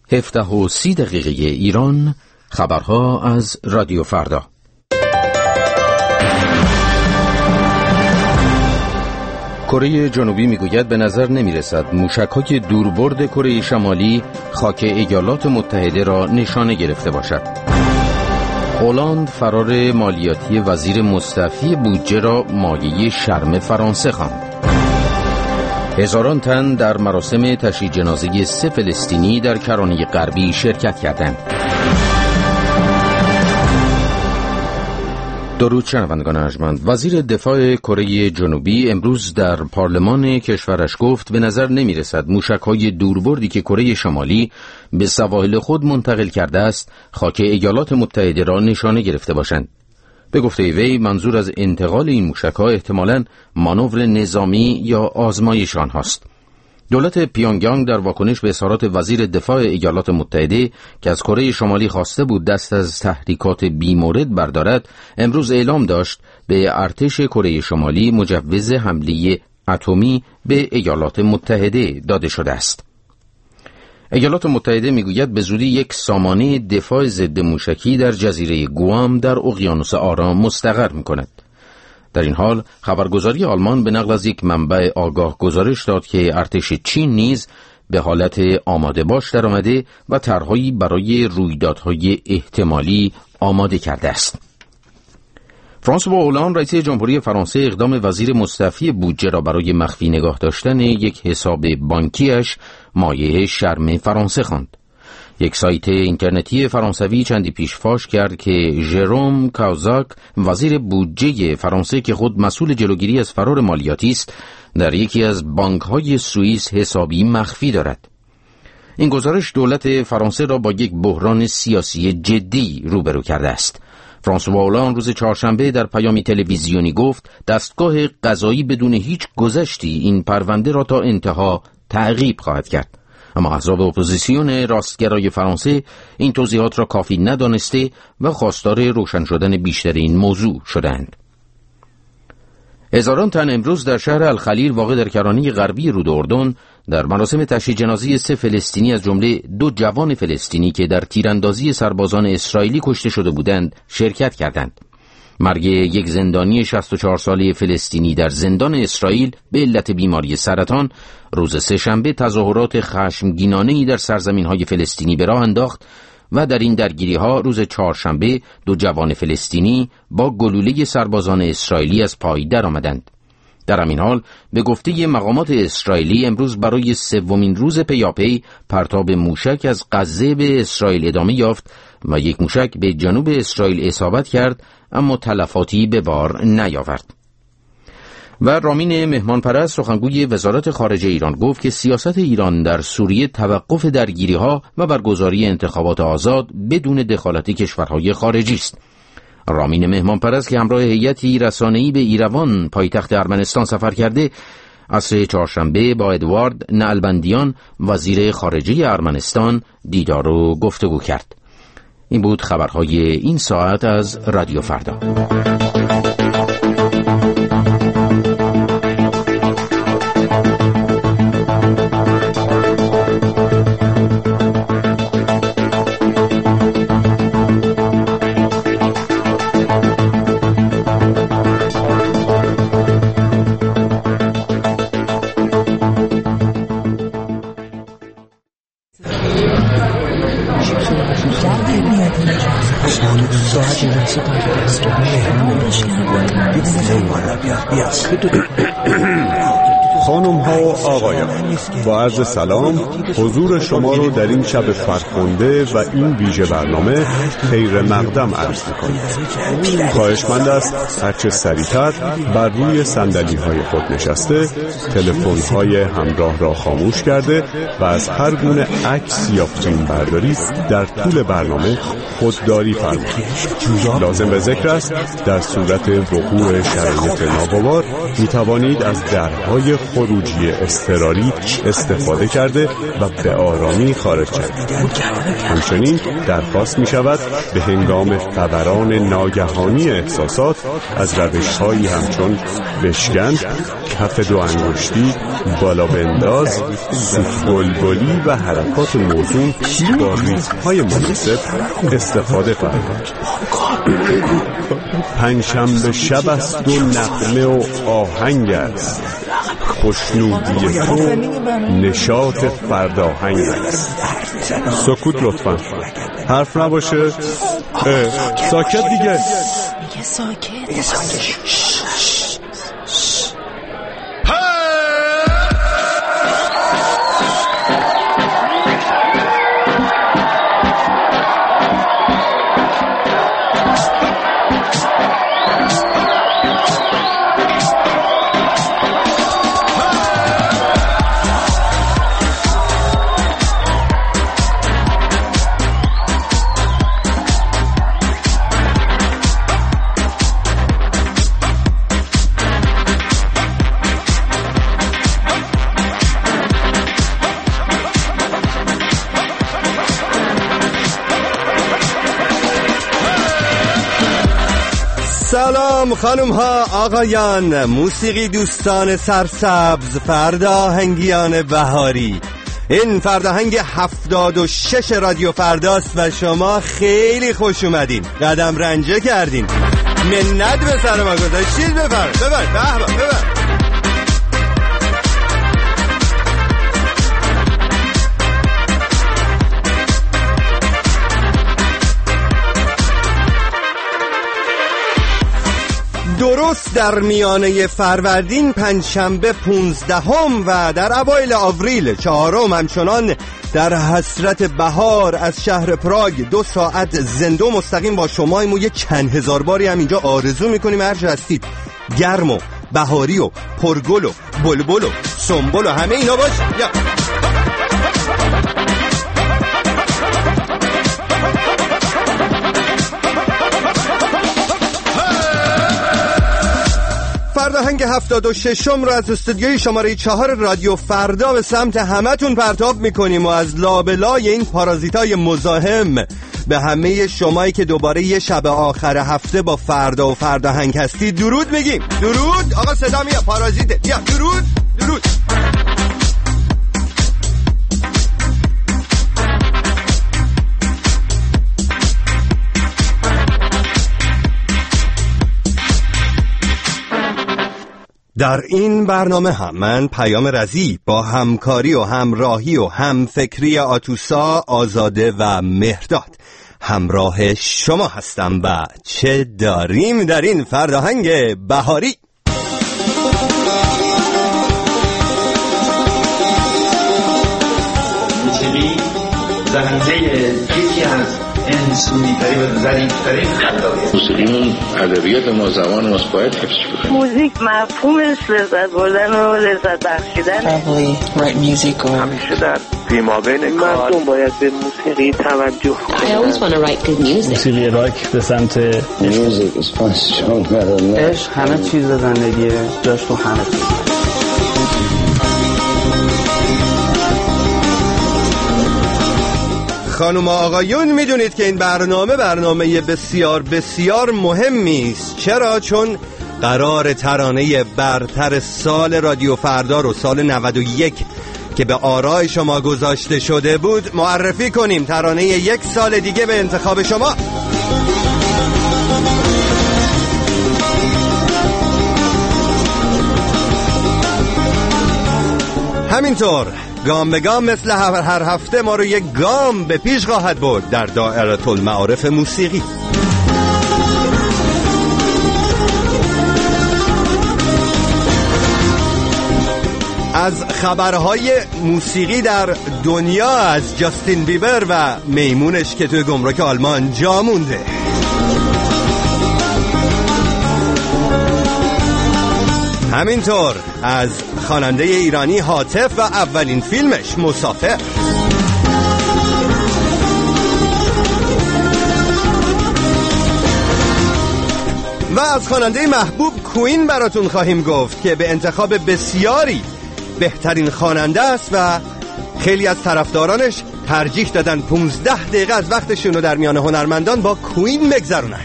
17:30 ایران. خبرها از رادیو فردا. کره جنوبی میگوید به نظر نمیرسد موشک‌های دوربرد کره شمالی خاک ایالات متحده را نشانه گرفته باشد. هلند فرار مالیاتی وزیر مستعفی بودجه را مایه شرم فرانسه خواند. هزاران تن در مراسم تشییع جنازه 3 فلسطینی در کرانه غربی شرکت کردند. درود شنوندگان ارجمند. وزیر دفاع کره جنوبی امروز در پارلمان کشورش گفت به نظر نمیرسد موشک‌های دوربردی که کره شمالی به سواحل خود منتقل کرده است خاک ایالات متحده را نشانه گرفته باشند. به گفته وی منظور از انتقال این موشک‌ها احتمالاً مانور نظامی یا آزمایش آنهاست. دولت پیونگیانگ در واکنش به اظهارات وزیر دفاع ایالات متحده که از کره شمالی خواسته بود دست از تحریکات بیمورد بردارد، امروز اعلام داشت به ارتش کره شمالی مجوز حمله اتمی به ایالات متحده داده شده است. ایالات متحده میگوید به زودی یک سامانه دفاع ضد موشکی در جزیره گوام در اقیانوس آرام مستقر می‌کند. در این حال خبرگزاری آلمان به نقل از یک منبع آگاه گزارش داد که ارتش چین نیز به حالت آماده باش درآمده و طرح‌هایی برای رویدادهای احتمالی آماده کرده است. فرانسوا هولند رئیس جمهوری فرانسه اقدام وزیر مستعفی بودجه را برای مخفی نگاه داشتن یک حساب بانکیش مایه شرم فرانسه خواند. یک سایت اینترنتی فرانسوی چندی پیش فاش کرد که ژروم کاوزاک وزیر بودجه فرانسه که خود مسئول جلوگیری از فرار مالیاتی است در یکی از بانک‌های سوئیس حسابی مخفی دارد. این گزارش دولت فرانسه را با یک بحران سیاسی جدی روبرو کرده است. فرانسوا هولند روز چهارشنبه در پیامی تلویزیونی گفت دستگاه قضایی بدون هیچ گذشتی این پرونده را تا انتها تعقیب خواهد کرد. اما احزاب اپوزیسیون راستگرای فرانسه این توضیحات را کافی ندانسته و خواستار روشن شدن بیشتر این موضوع شدند. هزاران تن امروز در شهر الخلیل واقع در کرانه غربی رود اردن در مراسم تشییع جنازه 3 فلسطینی از جمله 2 جوان فلسطینی که در تیراندازی سربازان اسرائیلی کشته شده بودند شرکت کردند. مرگ یک زندانی 64 ساله فلسطینی در زندان اسرائیل به علت بیماری سرطان روز سه‌شنبه تظاهرات خشمگینانه‌ای در سرزمین‌های فلسطینی به راه انداخت و در این درگیری‌ها روز چهارشنبه 2 جوان فلسطینی با گلوله سربازان اسرائیلی از پای درآمدند. در همین حال به گفته مقامات اسرائیلی امروز برای 3مین روز پیاپی پرتاب موشک از غزه به اسرائیل ادامه یافت و یک موشک به جنوب اسرائیل اصابت کرد اما تلفاتی به بار نیاورد. و رامین مهمانپرست سخنگوی وزارت خارجه ایران گفت که سیاست ایران در سوریه توقف درگیری‌ها و برگزاری انتخابات آزاد بدون دخالت کشورهای خارجی است. رامین مهمانپرست که همراه هیئتی رسانه‌ای به ایروان پایتخت ارمنستان سفر کرده عصر چهارشنبه با ادوارد نعلبندیان وزیر خارجه ارمنستان دیدار و گفتگو کرد. این بود خبرهای این ساعت از رادیو فردا. خانم ها و آقایان، با عرض سلام حضور شما رو در این شب فرخنده و این ویژه برنامه خیر مقدم عرض می‌کنم. خواهشمند است هرچه سریعتر بر روی صندلی های خود نشسته، تلفن های همراه را خاموش کرده و از هر گونه عکس یا فیلم برداری در طول برنامه خودداری فرمایید. لازم به ذکر است در صورت وقوع شرایط ناگوار می توانید از درهای خروجی اضطراری استفاده کرده و به آرامی خارج شوید. همچنین درخواست می شود به هنگام فوران ناگهانی احساسات از روش‌هایی همچون بشکن، کف دو انگشتی بالا بنداز، سوت بلبلی و حرکات موزون با ریتم‌های مناسب استفاده فرمایید. پنجشنبه شب است و نغمه و آهنگ است، خوشنودی تو نشاط فرداهنگ است. سکوت لطفا، حرف نباشه. ساکت دیگه. سلام خانم ها آقایان، موسیقی دوستان سرسبز، فرداهنگیان بهاری. این فرداهنگ 76 رادیو فرداست و شما خیلی خوش اومدین، قدم رنجه کردین، منت به سر ما گذاشتید. ببر درست در میانه فروردین، پنجشنبه 15 و در اوایل آوریل 4 همچنان در حسرت بهار از شهر پراگ 2 ساعت زنده و مستقیم با شماییم و یه چند هزار باری هم اینجا آرزو میکنیم هر جا هستید گرم و بهاری و پرگل و بلبل و سنبل و همه اینا باش. فرداهنگ 76 رو از استودیوی شماره 4 رادیو فردا به سمت همتون پرتاب میکنیم و از لابلای این پارازیتای مزاحم به همه شمایی که دوباره یه شب آخر هفته با فردا و فرداهنگ هستید درود میگیم. درود. آقا صدا میاد، پارازیته، بیا. درود. در این برنامه هم من پیام رضی با همکاری و همراهی و همفکری آتوسا، آزاده و مهرداد همراه شما هستم و چه داریم در این فرداهنگ بهاری. موسیقی زمینه یکی از انسونی‌ترین و ظریف‌ترین خلاقیت. موسیقیمون ادبیات ما، زبان ماست، باید حفظ بشه. موزیک مفهومش لذت بردن و لذت بخشیدن. همیشه در پیمابین مردم باید به موسیقی توجه کنند. موسیقی راک به سمت عشق همه چیز زندگیه، جاش تو همه چیز. خانم و آقایون، میدونید که این برنامه بسیار بسیار مهمی است. چرا؟ چون قرار ترانه برتر سال رادیو فردا رو، سال 91 که به آرای شما گذاشته شده بود، معرفی کنیم. ترانه 1 سال دیگه به انتخاب شما. همینطور گام به گام مثل هر هفته ما رو یک گام به پیش خواهد برد در دایره المعارف موسیقی. از خبرهای موسیقی در دنیا، از جاستین بیبر و میمونش که توی گمرک آلمان جا مونده، همینطور از خواننده ایرانی هاتف و اولین فیلمش مسافر، و از خواننده محبوب کوین براتون خواهیم گفت که به انتخاب بسیاری بهترین خواننده است و خیلی از طرفدارانش ترجیح دادن 15 دقیقه از وقتشون رو در میان هنرمندان با کوین بگذرونن.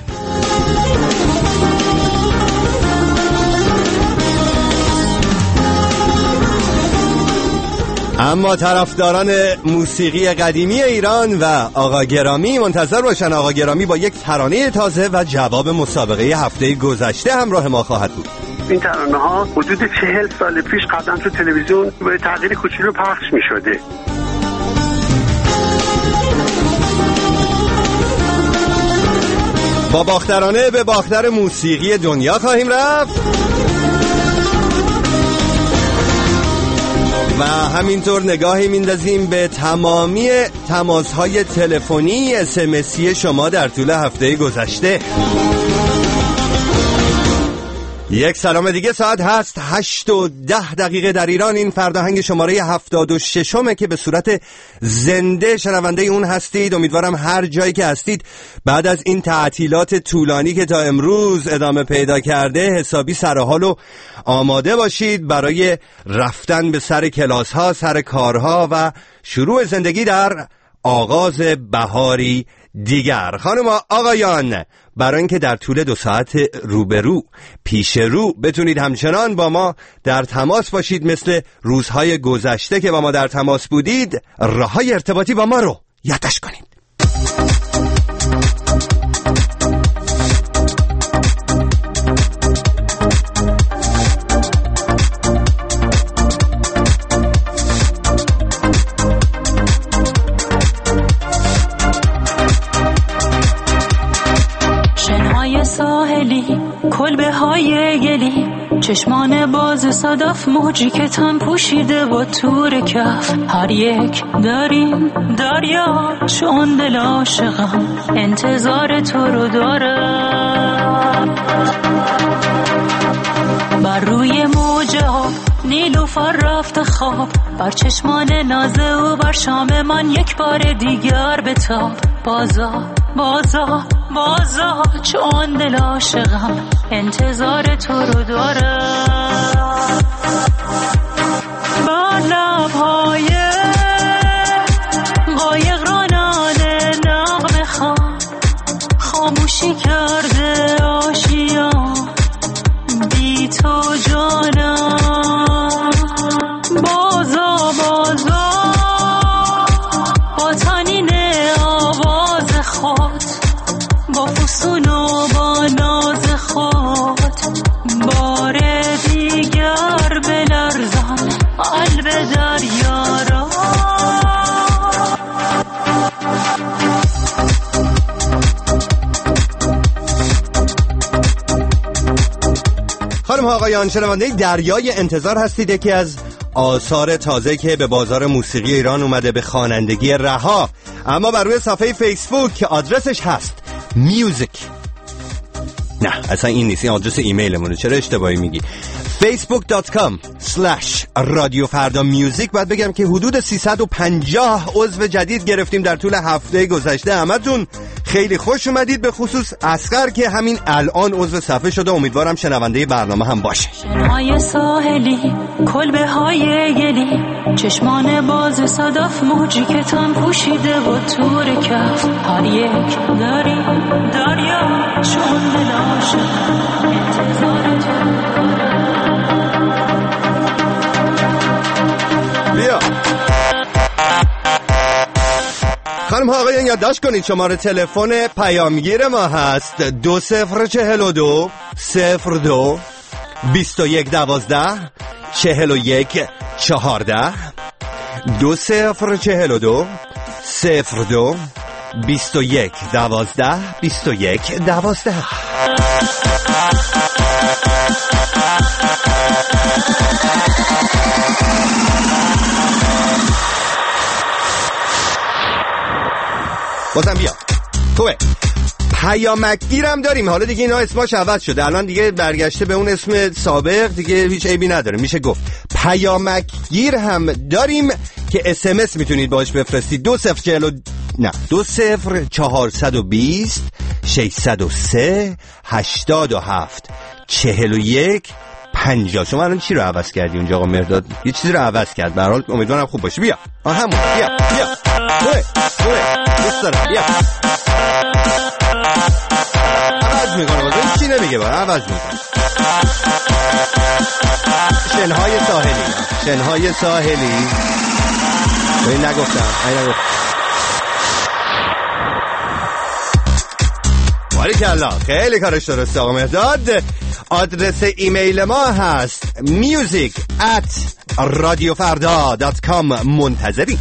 اما طرفداران موسیقی قدیمی ایران و آقا گرامی منتظر باشن. آقا گرامی با یک ترانه تازه و جواب مسابقه هفته گذشته همراه ما خواهد بود. این ترانه ها حدود 40 سال پیش قبلا تو تلویزیون به تغییر کوچولو پخش می شده. با باخترانه به باختر موسیقی دنیا خواهیم رفت و همینطور نگاهی میندازیم به تمامی تماس‌های تلفنی اس‌ام‌اسی شما در طول هفته گذشته. یک سلام دیگه. ساعت هست 8:10 در ایران. این فرداهنگ شماره 76 که به صورت زنده شنونده اون هستید. امیدوارم هر جایی که هستید بعد از این تعطیلات طولانی که تا امروز ادامه پیدا کرده حسابی سرحال و آماده باشید برای رفتن به سر کلاس ها، سر کارها و شروع زندگی در آغاز بهاری دیگر. خانم آقایان، برای اینکه در طول 2 ساعت روبرو پیش رو بتونید همچنان با ما در تماس باشید مثل روزهای گذشته که با ما در تماس بودید، راههای ارتباطی با ما رو یادداشت کنید. ساحلی کلبه های گلی چشمان باز صدف موجی که تن پوشیده با تور کف هر یک داریم دریا چون دل عاشقم انتظار تو رو دارم بر روی موجه ها نیلوفر رفت خواب بر چشمان نازه و بر شام من یک بار دیگر بتاب بازا بازا بازا چون دل عاشقم انتظار تو رو دارم بر لبهای قایق رانانه نغمه خواه خاموشی کرده آشیان بی تو جانم بازا بازا با تنین آواز خود با فسون و با ناز خود بار دیگر بلرزان قلب دریا را خانم آقایان، شنونده دریای انتظار هستید. یکی از آثار تازه که به بازار موسیقی ایران اومده به خوانندگی رها، اما بر روی صفحه فیسبوک که آدرسش هست میوزیک، نه اصلا این نیست، این آدرس ایمیلمونه، چرا اشتباهی میگی، facebook.com/رادیو فردا میوزیک. باید بگم که حدود 350 عضو جدید گرفتیم در طول هفته گذشته. همتون خیلی خوش اومدید، به خصوص اصغر که همین الان عضو صفحه شده. امیدوارم شنونده برنامه هم باشه. شنهای ساحلی کلبه های گلی چشمان باز صدف موجی که تن پوشیده و تور کف هر یک داریم دریا چون دل عاشقم انتظار تو. بیا خانم ها آقایان، یادداشت کنید شماره تلفن پیامگیر ما هست 2042 02 21 12 41 14 2042 02 21 12 21 12. بازم بیا خوبه. پیامکگیرم داریم، حالا دیگه اینا اسماش عوض شده، الان دیگه برگشته به اون اسم سابق، دیگه هیچ عیبی نداره، میشه گفت پیامکگیر هم داریم که SMS میتونید باش بفرستید 20420 603 87 41 50. شما الان چی رو عوض کردی اونجا آقا مرداد؟ یه چیزی رو عوض کرد، به هر حال امیدوارم خوب باشه. بیا همون بیا خوبه دوست دارم. بیا عوض میکنه، واسه چی نمیگه باره عوض میکنه. شنهای ساحلی این نگفتم باریکالله، خیلی کارش درسته آقا مهداد. آدرس ایمیل ما هست music@radiofarda.com. منتظری.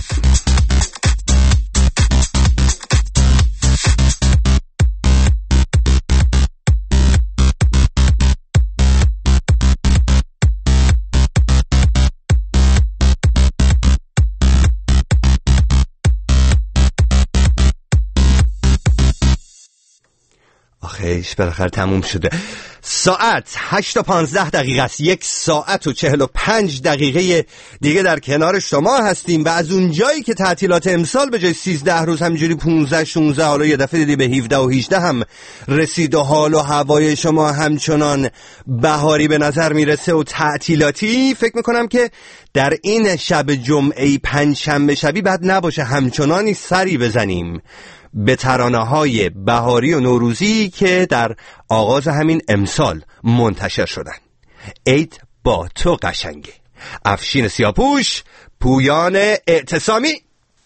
آخیش بالاخره تموم شده. ساعت 8:15 است. 1 ساعت و 45 دقیقه دیگه در کنار شما هستیم و از اون جایی که تعطیلات امسال به جای 13 روز همینجوری 15-16 حالا یه دفعه دیدی به 17 و 18 هم رسید و حال و هوای شما همچنان بهاری به نظر میرسه و تعطیلاتی، فکر میکنم که در این شب جمعه پنجشنبه شبی بد نباشه همچنانی سری بزنیم به ترانه‌های بهاری و نوروزی که در آغاز همین امسال منتشر شدن. عید با تو قشنگه. افشین سیاپوش، پویان اعتصامی.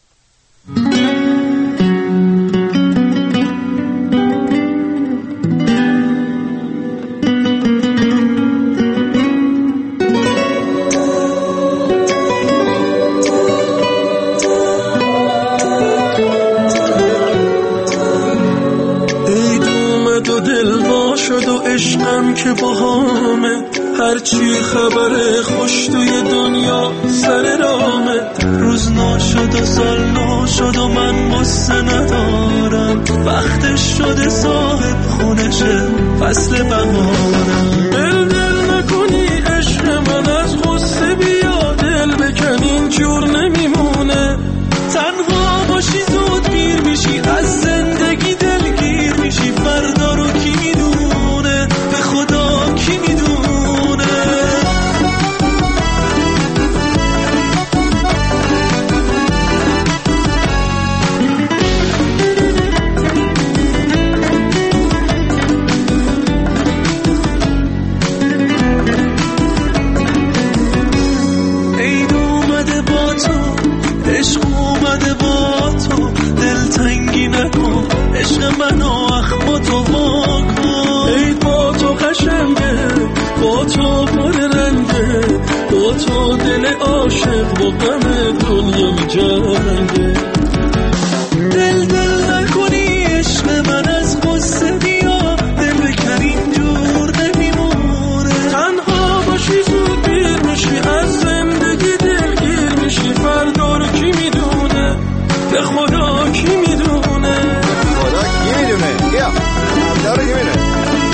شد و عشقم که باهامه، هرچی خبره خوش توی دنیا سر رامه. روز ناشد و سال ناشد و من قصه ندارم، وقتش شده صاحب خونشه فصل بهارم. دل نکنی عشق من از قصه بیا، دل بکن اینجور نمیمونه. تنها باشی زود میر میشی، از زندگی دلگیر میشی. فردا رو کی میدونه، به خدا کی میدونه. عید اومده با تو، عشق اومده با تو، دلتنگی نکن عشق منو اخماتو واکن. عید با تو قشنگه، با تو پر رنگه، با تو دل عاشق با غم دنیا میجنگه. دل نکنی عشق من از قصه بیا، دل بکن اینجور نمیمونه. تنها باشی زود پیر میشی، از زندگی دلگیر میشی. فردا رو کی میدونه، به خدا کی میدونه. خدا کی میدونه. بیا فردا رو کی میدونه.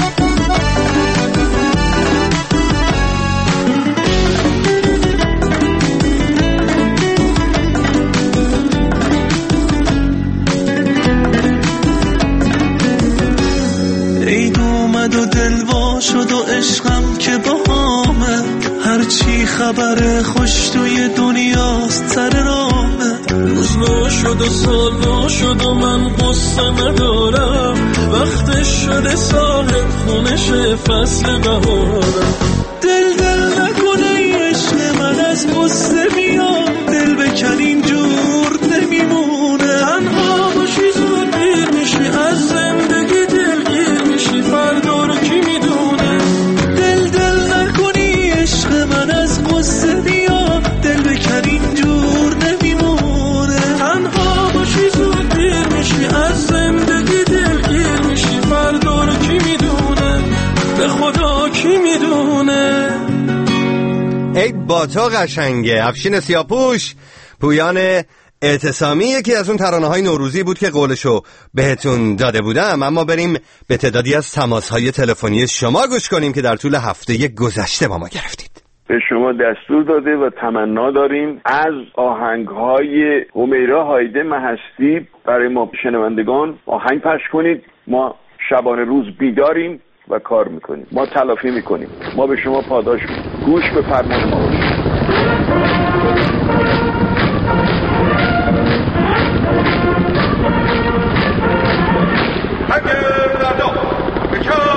عید اومد و دل وا شد و عشقم که باهامه، هرچی خبره خوش توی دنیاست سر رامه. روز ناشد و سال ناشد و من قصه ندارم، وقتش شده صاحب خونشه فصل بهارم. دل نکنه عشق من از قصه بیا، دل بکن اینجور نمیمونه. تنها باشی زود پیر میشی، از زندگی دلگیر میشی. فردا رو کی میدونه. دل نکنی عشق من از قصه بیا، دل بکن اینجور نمیمونه. تنها باشی زود پیر میشی، از زندگی دلگیر میشی. فردا رو کی میدونه، به خدا کی میدونه. عید با تو قشنگه. افشین سیاپوش، پویان اعتصامی، یکی از اون ترانه‌های نوروزی بود که قولشو بهتون داده بودم. اما بریم به تعدادی از تماس‌های تلفنی شما گوش کنیم که در طول هفته گذشته با ما گرفتید. به شما دستور داده و تمنا داریم از آهنگ‌های همیرا هایده محستی برای ما شنوندگان آهنگ پخش کنید. ما شبانه روز بیداریم و کار میکنیم. ما تلافی میکنیم. ما به شما پاداش میدیم. گوش به فرمان ما باشید. اگر ندا بکن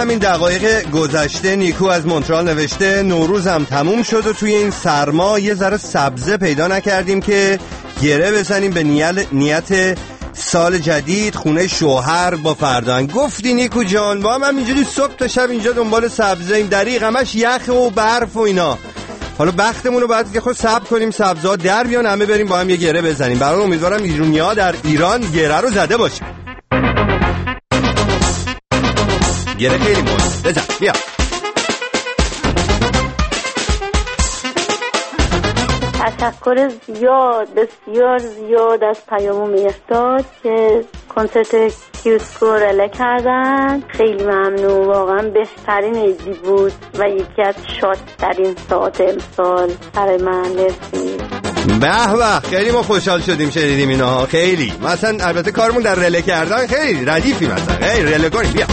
همین دقایق گذشته نیکو از مونترال نوشته نوروز هم تموم شد و توی این سرما یه ذره سبزه پیدا نکردیم که گره بزنیم به نیت سال جدید خونه شوهر با فردان. گفتی نیکو جان با هم اینجوری صبح تا شب اینجا دنبال سبزه این دریق همش یخ و برف و اینا. حالا بختمون رو باید که خود صبر کنیم سبزا در بیان همه بریم با هم یه گره بزنیم. برای امیدوارم ایرونیا در ایران گره رو زده باشه. گره خیلی مهم. بزن بیا. تشکر بسیار زیاد از پیام مهرداد که کنسرت کیوسکو رله کردن. خیلی ممنون، واقعا بهترین ایدی بود و یکی از شادترین ساعت امسال برای من. مرسی. به خیلی ما خوشحال شدیم شنیدیم اینا. خیلی مثلا البته کارمون در رله کردن خیلی ردیفی مثلا خیلی رله کنیم. بیا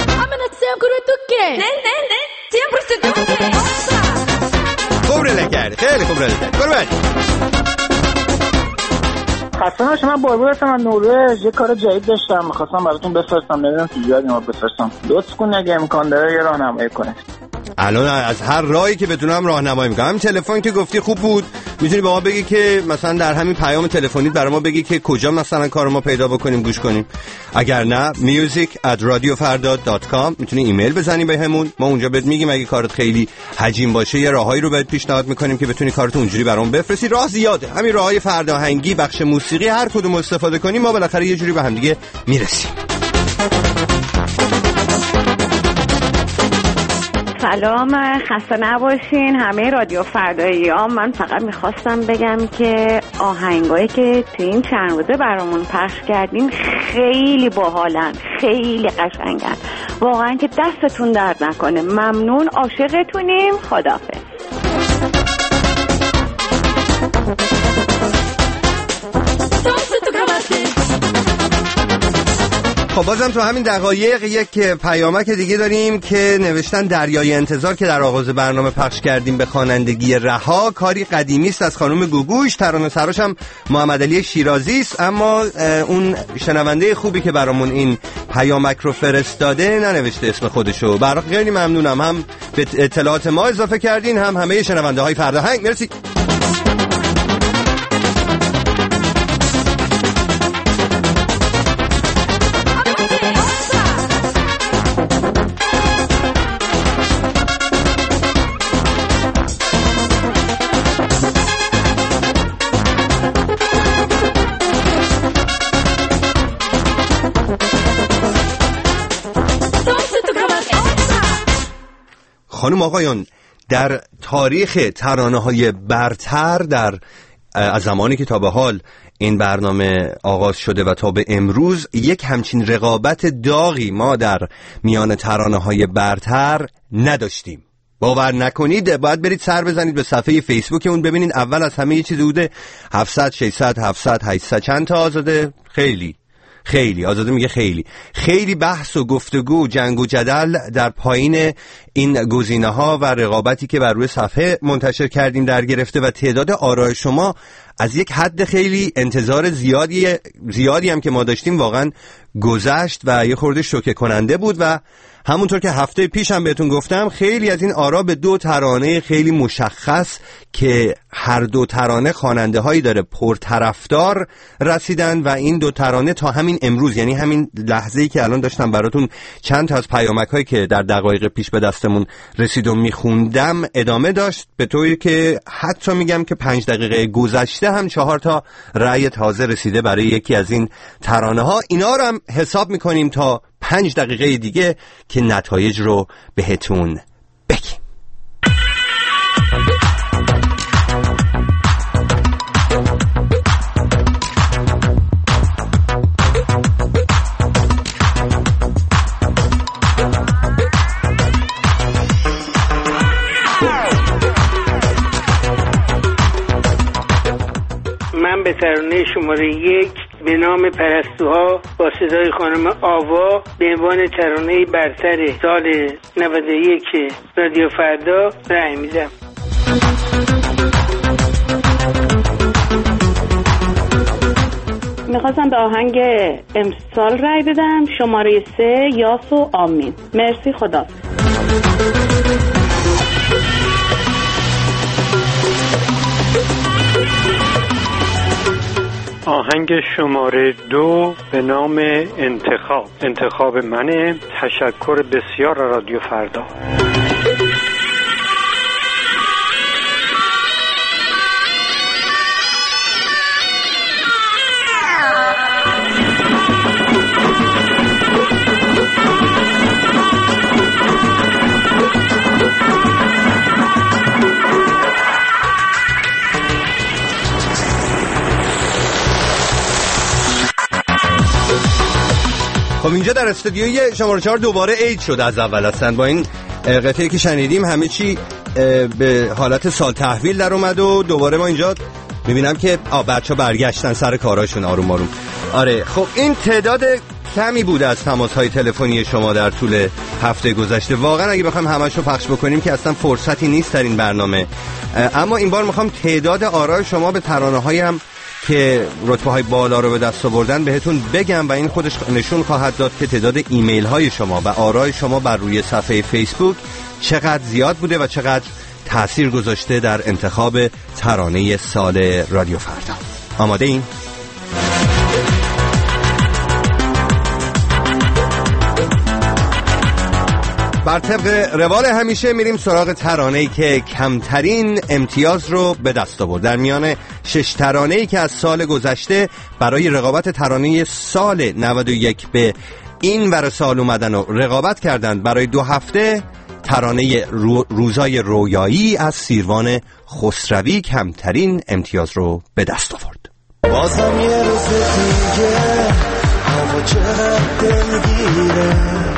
خوب رله کردی، خیلی خوب رله کردی. قربان خسته نباشید. من باربور هستم از نروژ. یه کار جدید داشتم می‌خواستم براتون بفرستم، نمیدونم چجوری اینو بفرستم. لطف کن اگه امکان داره یه راهنمایی کنید. الان از هر راهی که بتونم راهنمایی میکنم. همین تلفن که گفتی خوب بود، میتونی با ما بگی که مثلا در همین پیام تلفنیت برای ما بگی که کجا مثلا کار ما پیدا بکنیم گوش کنیم. اگر نه music@radiofardad.com میتونی ایمیل بزنی بهمون، ما اونجا بهت میگیم اگه کارت خیلی حجیم باشه یه راههایی رو بهت پیشنهاد میکنیم که بتونی کارت اونجوری برام بفرستی. راه زیاده، همین راههای فرهنگی، بخش موسیقی، هر کدوم استفاده کنیم ما بالاخره یه جوری به هم دیگه میرسیم. سلام، خسته نباشین همه رادیو فردایی‌ها. من فقط میخواستم بگم که آهنگایی که تو این چند روزه برامون پخش کردین خیلی باحالن، خیلی قشنگن، واقعا که دستتون درد نکنه. ممنون، عاشقتونیم. خداحافظ. خب بازم تو همین دقایق یک پیامک دیگه داریم که نوشتن دریای انتظار که در آغاز برنامه پخش کردیم به خوانندگی رها، کاری قدیمی است از خانم گوگوش. ترانه سراش هم محمد علی شیرازی است، اما اون شنونده خوبی که برامون این پیامک رو فرستاده ننوشته اسم خودشو. برای خیلی ممنونم، هم به اطلاعات ما اضافه کردین هم همه شنونده های فرهنگ. مرسی. خانم آقایان، در تاریخ ترانه‌های برتر از زمانی که تا به حال این برنامه آغاز شده و تا به امروز یک همچین رقابت داغی ما در میان ترانه‌های برتر نداشتیم. باور نکنید، باید برید سر بزنید به صفحه فیسبوک اون ببینید اول از همه یه چیزی بوده 700 600 700 800 چند تا آزاده. خیلی آزاده میگه خیلی بحث و گفتگو و جنگ و جدل در پایین این گزینه‌ها و رقابتی که بر روی صفحه منتشر کردیم در گرفته و تعداد آراء شما از یک حد خیلی انتظار زیادی هم که ما داشتیم واقعا گذشت و یه خورده شوکه کننده بود. و همونطور که هفته پیش هم بهتون گفتم خیلی از این آرا به دو ترانه خیلی مشخص که هر دو ترانه خواننده هایی داره پرطرفدار رسیدن و این دو ترانه تا همین امروز، یعنی همین لحظه‌ای که الان داشتم براتون چند تا از پیامک هایی که در دقایق پیش به دستمون رسید و میخوندم ادامه داشت، به طوری که حتی میگم که 5 دقیقه گذشته هم 4 تا رأی تازه رسیده برای یکی از این ترانه ها. اینا رو هم حساب میکنیم تا 5 دقیقه دیگه که نتایج رو بهتون بگیم. من به ترانه شماره 1 به نام پرستوها با صدای خانم آوا به عنوان ترانه برتر سال 91 رادیو فردا رأی میدم. میخواستم به آهنگ امسال رای بدم، شماره 3 یاس و آمین. مرسی، خدا. آهنگ شماره 2 به نام انتخاب منه. تشکر بسیار رادیو فردا. خب اینجا در استودیوی شماره 4 دوباره عید شد از اول هستن. با این قطعه‌ای که شنیدیم همه چی به حالت سال تحویل در اومد و دوباره ما اینجا میبینم که بچه‌ها برگشتن سر کاراشون آروم آروم. آره خب این تعداد کمی بوده از تماس‌های تلفنی شما در طول هفته گذشته. واقعا اگه بخوام همه‌شو پخش بکنیم که اصلا فرصتی نیست در این برنامه، اما این بار میخوام تعداد آرای شما به ترانه‌های هم که رتبه‌های بالا رو به دست آوردن بهتون بگم و این خودش نشون خواهد داد که تعداد ایمیل‌های شما و آرای شما بر روی صفحه فیسبوک چقدر زیاد بوده و چقدر تأثیر گذاشته در انتخاب ترانه سال رادیو فردا. آماده این؟ بر طبق روال همیشه میریم سراغ ترانه‌ای که کمترین امتیاز رو به دست آورد. در میان 6 ترانه‌ای که از سال گذشته برای رقابت ترانه سال 91 به این ور سال اومدن و رقابت کردند، برای 2 هفته ترانه روزای رویایی از سیروان خسروی کمترین امتیاز رو به دست آورد. بازم یه روز دیگه هوا چقدر دلگیره،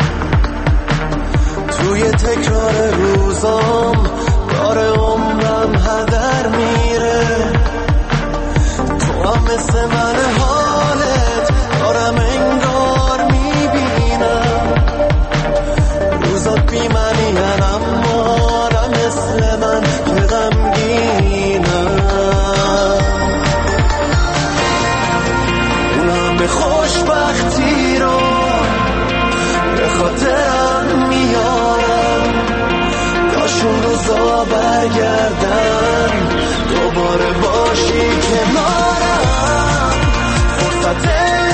توی تکرار روزام داره عمرم هدر میره، تو هم مثل من حالت دارم انگار میبینم، روزات بی منی اما نه مثل من که غمگینم، اون همه خوشبختی رو به خاطرم میارم، داشون روزا برگردن دوباره باشی کنارم، فرصت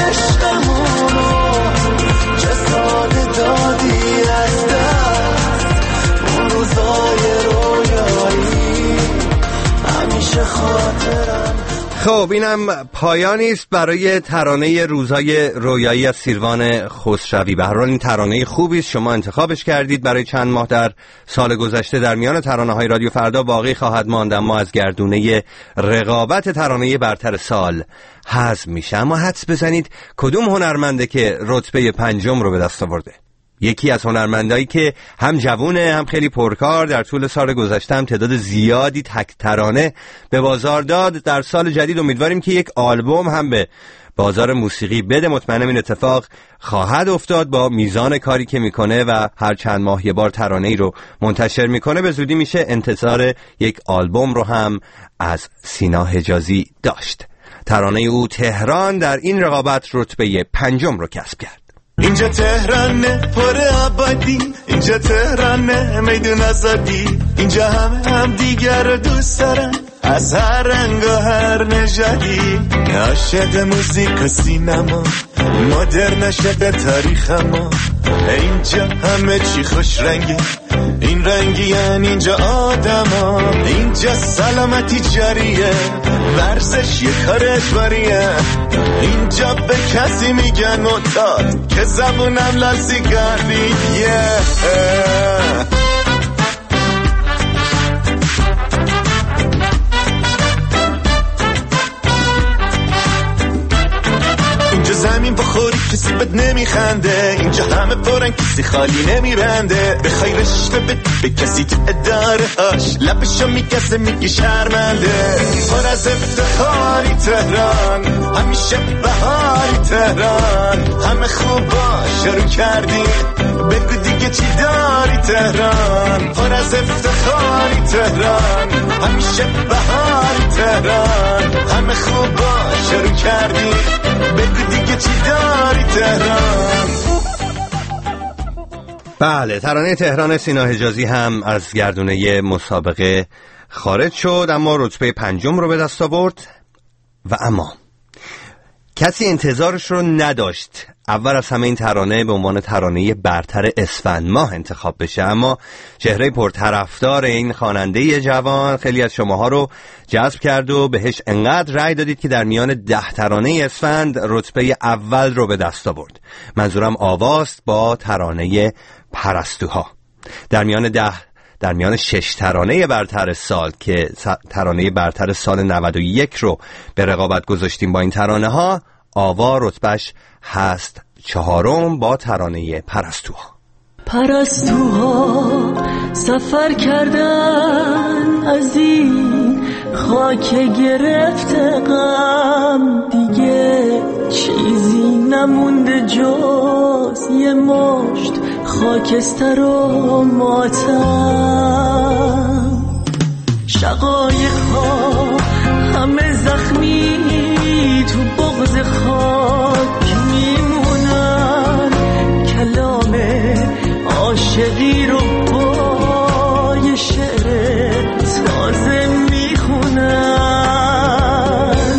عشقمونو چه ساده دادی از دست، اون روزای رویایی همیشه خاطرم. خب اینم پایانی است برای ترانه روزای رویایی از سیروان خسروی. به هر حال این ترانه خوبی است، شما انتخابش کردید برای چند ماه در سال گذشته. در میان ترانه‌های رادیو فردا باقی خواهد ماند، اما از گردونه رقابت ترانه برتر سال حذف میشه. اما حدس بزنید کدوم هنرمنده که رتبه 5 رو به دست آورده؟ یکی از هنرمندایی که هم جوونه هم خیلی پرکار، در طول سال گذشته هم تعداد زیادی تک ترانه به بازار داد. در سال جدید امیدواریم که یک آلبوم هم به بازار موسیقی بده. مطمئنم این اتفاق خواهد افتاد با میزان کاری که میکنه و هر چند ماه یه بار ترانه‌ای رو منتشر میکنه. به زودی میشه انتظار یک آلبوم رو هم از سینا حجازی داشت. ترانه او تهران در این رقابت رتبه 5 رو کسب کرد. اینجا تهرانه پر آبادی، اینجا تهرانه میدون آزادی، اینجا هم دیگر رو دوست دارن از هر رنگ و هر نژادی، عاشق موزیک و سینما، مدرن عاشق تاریخ ما، اینجا همه چی خوش رنگه، این رنگیان اینجا آدما، اینجا سلامتی جاریه، ورزش یه کار اجباریه، اینجا به کسی میگن معتاد که زبونم لاسیگاریه. اینجا زمین بخوری که کسی بد نمیخنده، اینجا همه پرن کسی خالی نمیرنده. بخوای رشوه بدی به کسی تو اداره هاش، لبشو میکسه میگی شرمنده. پر از افتخاری تهران، همیشه بهاری تهران. همه خوبا شروع کردی، بگو دیگه چی داری تهران. پر از افتخاری تهران، همیشه بهاری تهران. همه خوبا شروع کردی، بگو دیگه چی داری تهران. بله، ترانه تهران سینا حجازی هم از گردونه مسابقه خارج شد، اما رتبه 5 رو به دست آورد. و اما کسی انتظارش رو نداشت اول از همه این ترانه به عنوان ترانه برتر اسفند ماه انتخاب بشه، اما چهره پرطرفدار این خواننده جوان خیلی از شماها رو جذب کرد و بهش انقدر رأی دادید که در میان 10 ترانه اسفند رتبه اول رو به دست آورد. منظورم آواست با ترانه پرستوها. در میان 6 ترانه برتر سال که ترانه برتر سال 91 رو به رقابت گذاشتیم با این ترانه ها، آوا رتبهش هست 4 با ترانه پرستوها. پرستوها سفر کردن از این خاک گرفت غم، دیگه چیزی نمونده جز یه مشت خاکستر و ماتم. شقایق ها همه زخمی تو بغض خاک میمونن، کلام عاشقی رو با یه شعر تازه میخونن.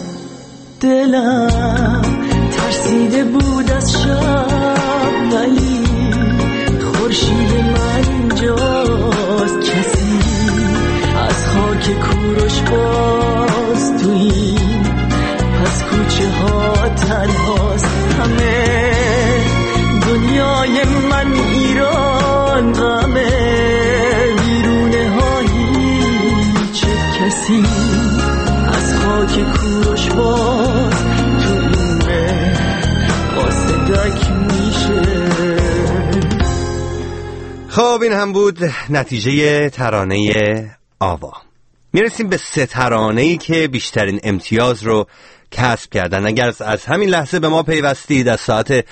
دلم ترسیده بود از شب، ولی خورشید من اینجاست. کسی از خاک کوروش باز تو این پس کوچه ها تنهاست. همه دنیای من ایران غمه، ویرونه هایی چه کسی از خاک کوروش باز تو این قاصدک میشه. خب این هم بود نتیجه ترانه آوا. میرسیم به 3 ترانه‌ای که بیشترین امتیاز رو کسب کردن. اگر از همین لحظه به ما پیوستید از ساعت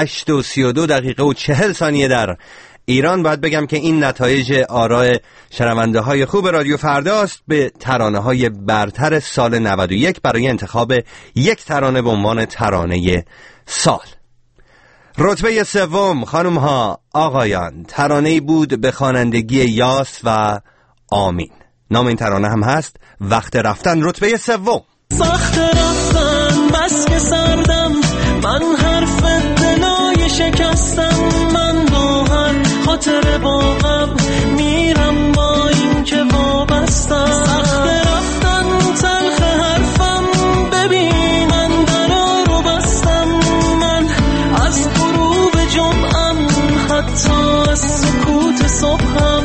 8:32:40 در ایران، باید بگم که این نتایج آراء شنونده های خوب رادیو فرداست به ترانه های برتر سال 91 برای انتخاب یک ترانه به عنوان ترانه سال. رتبه 3 خانم ها آقایان، ترانه‌ای بود به خوانندگی یاس و آمین. نام این ترانه هم هست وقت رفتن. رتبه 3. سخت رفتن بس که سردم، من حرف دلای شکستم. من با هر خاطر باقم میرم با این که وابستم. سخت رفتن تلخ حرفم، ببین من درا رو بستم. من از غروب جمعم حتی از سکوت صبحم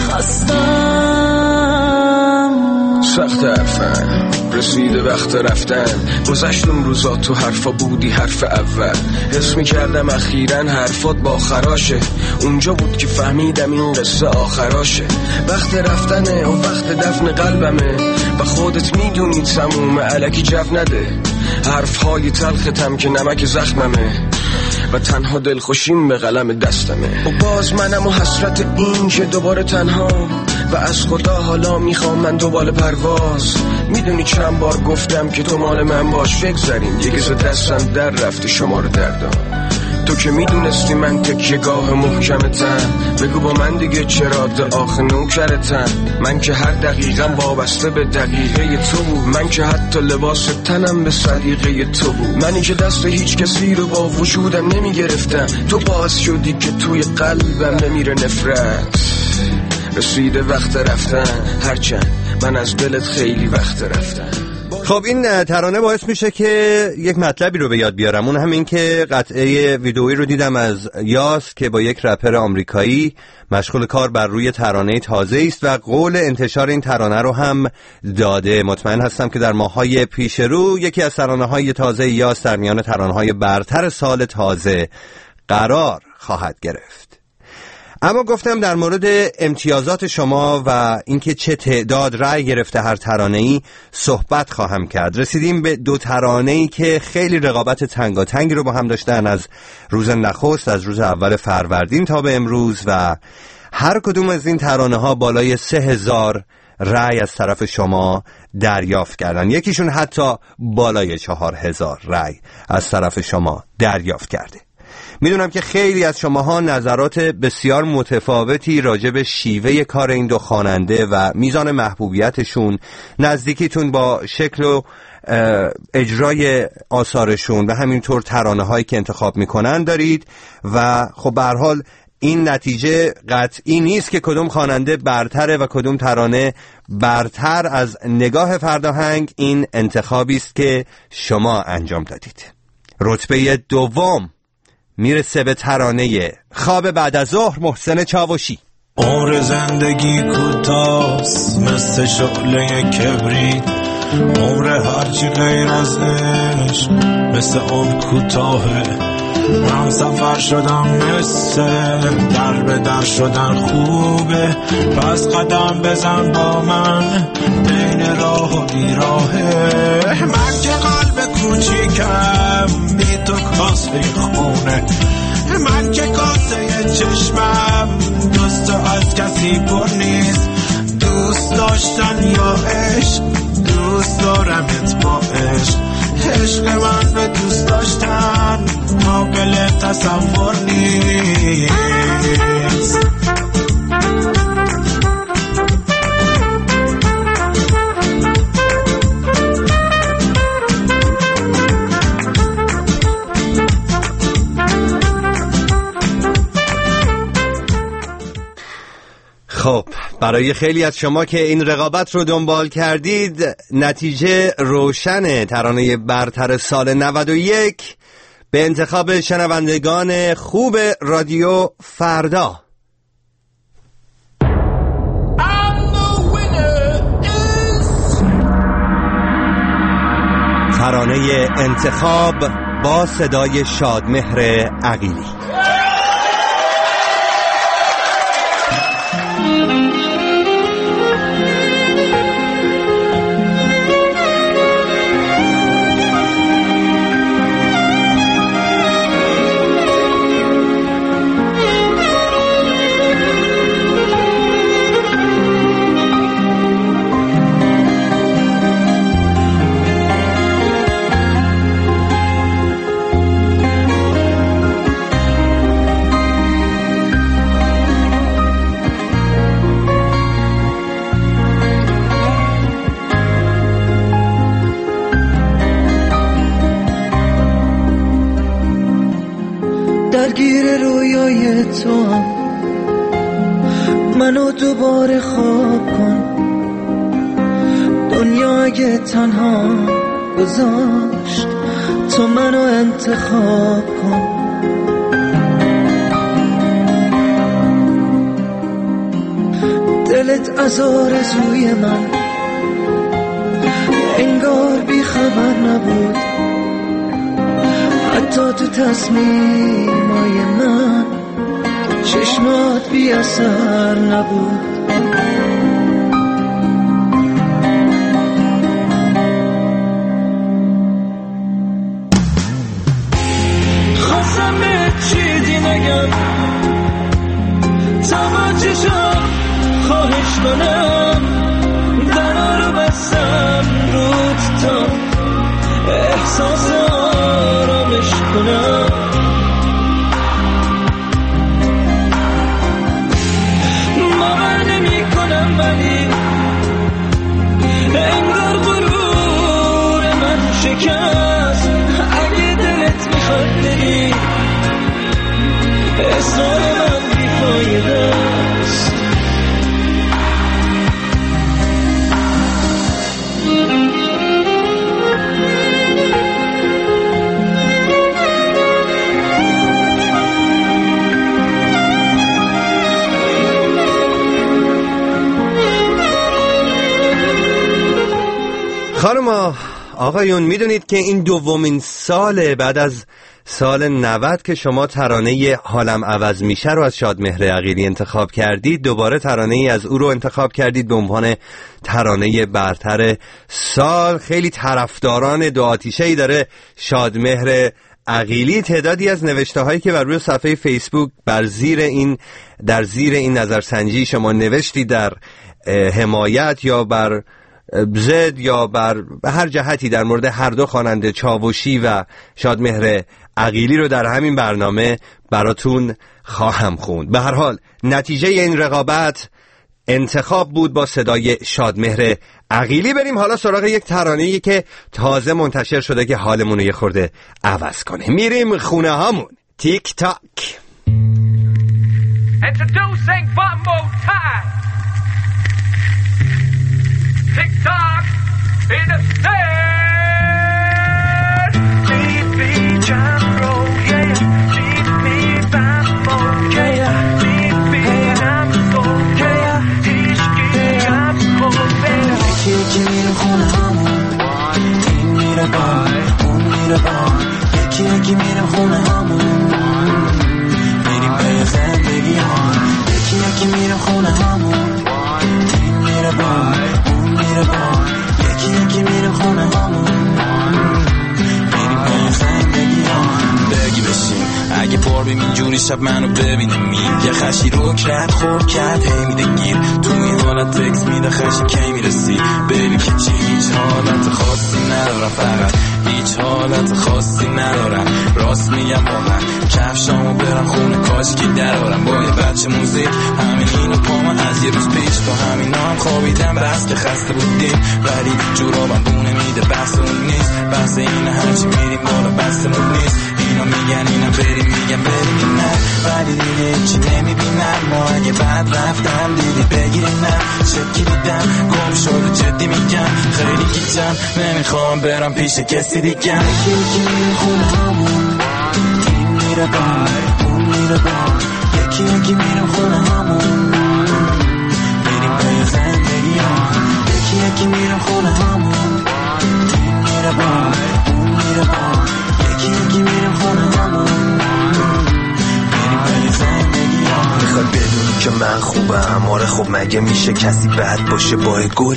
خستم. سخت حرفن رسیده وقت رفتن، گذشت اون روزا تو حرفا بودی حرف اول. حس می‌کردم اخیراً حرفات با خراشه، اونجا بود که فهمیدم این قصه آخراشه. وقت رفتنه و وقت دفن قلبمه، و خودت میدونی تموم الکی جو نده. حرفهای تلختم که نمک زخممه، و تنها دلخوشیم به قلم دستمه. و باز منم و حسرت این که دوباره تنها، و از خدا حالا میخوام من دوباره پرواز. میدونی چند بار گفتم که تو مال من باش، بگذاریم دیگه ز دستم در رفته شما رو دردم. تو که میدونستی من تکیه‌گاه محکمتم، بگو با من دیگه چرا آخه نوکرتم. من که هر دقیقم وابسته به دقیقه تو بود، من که حتی لباس تنم به سلیقه تو بود. منی که دست هیچ کسی رو با وجودم نمیگرفتم، تو باعث شدی که توی قلبم بمیره نفرت. رسیده وقت رفتن، هرچند من از دلت خیلی وقت رفتم. خب این ترانه باعث میشه که یک مطلبی رو به یاد بیارم. اون همین که قطعه ویدئویی رو دیدم از یاس که با یک رپر آمریکایی مشغول کار بر روی ترانه تازه است و قول انتشار این ترانه رو هم داده. مطمئن هستم که در ماه‌های پیش رو یکی از ترانه‌های تازه یاس در میان ترانه‌های برتر سال تازه قرار خواهد گرفت. اما گفتم در مورد امتیازات شما و اینکه چه تعداد رأی گرفته هر ترانه‌ای صحبت خواهم کرد. رسیدیم به دو ترانه‌ای که خیلی رقابت تنگاتنگی رو با هم داشتن از روز نخست، از روز اول فروردین تا به امروز، و هر کدوم از این ترانه‌ها بالای 3000 رأی از طرف شما دریافت کردن. یکیشون حتی بالای 4000 رأی از طرف شما دریافت کرده. میدونم که خیلی از شماها نظرات بسیار متفاوتی راجع به شیوه کار این دو خواننده و میزان محبوبیتشون، نزدیکیتون با شکل و اجرای آثارشون و همینطور ترانه هایی که انتخاب میکنن دارید و خب به هر حال این نتیجه قطعی نیست که کدوم خواننده برتره و کدوم ترانه برتر. از نگاه فرداهنگ این انتخابی است که شما انجام دادید. رتبه دوم میرسه به ترانه خواب بعد از ظهر محسن چاوشی. عمر زندگی کوتاست مثل شعله کبریت، عمر هرچی غیر از عشق مثل عمر کوتاهه. من سفر شدم مثل در به در شدن خوبه، پس قدم بزن با من بین راه و بیراهه. من که قلب کوچیکم بی تو کاسه خونه، من که کاسه چشمم دوست از کسی پر نیست. دوست داشتن یا عشق، دوست دارمت با عشق. عشق من به دوست داشتن قابل تصور نیست. خب برای خیلی از شما که این رقابت رو دنبال کردید نتیجه روشنه. ترانه برتر سال 91 به انتخاب شنوندگان خوب رادیو فردا. ترانه انتخاب با صدای شادمهر عقیلی. درگیر رویای تو هم منو دوباره خواب کن. دنیا اگه تنها گذاشت تو منو انتخاب کن. دلت از آرزوی من انگار بی خبر نبود، حتی تو تصمیمای من چشمات بی اثر نبود. خواستم به چیزی نگم توجه شم، خواهش کنم درا رو بستم رود تا احساس آرامش کنم. باور نمی کنم ولی انگار غرور من شکست. اگه دلت میخواد بری اصرار من بیفایده است. خانم آقایون، میدونید که این دومین سال بعد از سال 90 که شما ترانه حالم عوض میشه رو از شادمهر عقیلی انتخاب کردید. دوباره ترانه ای از او رو انتخاب کردید به عنوان ترانه برتر سال. خیلی طرفداران دو آتیشه‌ای داره شادمهر عقیلی. تعدادی از نوشته هایی که بر روی صفحه فیسبوک در زیر این نظرسنجی شما نوشتید در حمایت یا بر ضد یا بر هر جهتی در مورد هر دو خواننده چاوشی و شادمهر عقیلی رو در همین برنامه براتون خواهم خوند. به هر حال نتیجه این رقابت انتخاب بود با صدای شادمهر عقیلی. بریم حالا سراغ یک ترانه‌ای که تازه منتشر شده که حالمون رو یه خورده عوض کنه. میریم خونه هامون. تیک تاک. Introducing Bumbo Time. Tick tock in the stairs. Sleepy Jumbo, yeah. Sleepy Bumbo, yeah. Sleepy Jumbo, yeah. Tishki Jumbo, yeah. یکی میره خونه همون، این میره بار، اون میره بار. یکی میره خونه همون، میریم به زندگی ها. یکی میره خونه همون، این میره بار، یکی میره خونه همون، میریم به زندگی ها. بگی بشین اگه پاربیم اینجوری شب منو ببینه یه خشی رو خور کرد هی میده گیر تو این حالت تکس میده خشی کی میرسی ببین که چی هیچ حالت خاصی ندارم، فقط هیچ حالت خاصی ندارم. راست میگم واقعا کفشامو برم خونه کاشکی درارم با یه بچه موزیک همین اینو پامو از یه روز پیش با همینا هم خوابیدم بس که خسته بودیم ولی جورابم بونه میده بحث اون نیست، بحث اینه هرچی میریم بالا بحثمون نیست. اینا میگن اینا بریم میگم بریم نه ولی دیگه چی نمیبینم. ما اگه بعد رفتم دیدی بگیری نه شکی دیدم گم شد جدی میگم خیلی گیجم نمیخوام برم پیش کسی دیگم. یکی میره خونه همون، این میره بار، اون میره بار. یکی میره خونه همون، میریم به زندگی ها. یکی میره خونه همون، این میره بار، اون میره بار. یکی میره خونه همون، میریم به زندگی ها. میخواد بدونی که من خوبم، آره خب مگه میشه کسی بد باشه با گل؟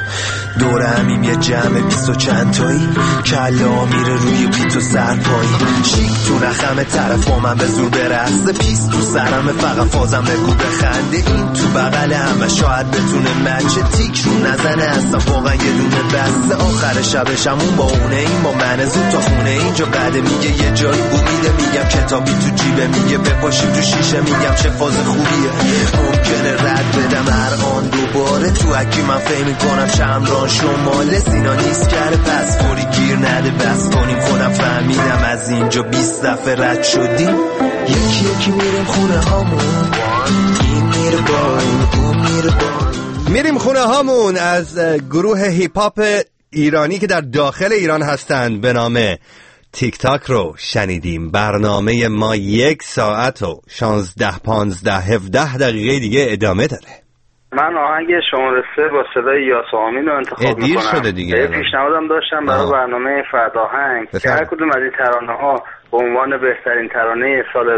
دور همیم یه جمع 20 و چند تایی کلا میره روی بیت و سرپایی شیک تو نخمه طرف با من به زور برقصه پیست تو سرمه فقط فازم بگو بخنده این تو بغل همه شاید بتونه مچه تیک رو نزنه اصلا واقعا یه دونه بسته آخر شبشمون با اونه این با من زود تا خونه اینجا بعده میگه یه جایی بو میده میگم کتابی تو جیبه میگه بپاشیم تو شیشه میگم چه فاز خوبیه ممکنه رد بدم هر آن دوباره تو اکی من فهم میکنم چمران شماله سینا نیست کرده پس فوری گیر نده بس کنیم خودم فهمیدم از اینجا 20 دفعه رد شدیم یکی میریم خونه هامون این میره با اون میره با. میریم خونه هامون از گروه هیپ هاپ ایرانی که در داخل ایران هستند به نام تیک تاک رو شنیدیم. برنامه ما 1 ساعت و 16 15 17 دقیقه دیگه ادامه داره. من آهنگ شماره 3 با صدای یاسر آمین رو انتخاب میکنم. شده دیگه. پیشنهادم داشتم برای برنامه فردا آهنگ که هر کدوم از این ترانه ها به عنوان بهترین ترانه سال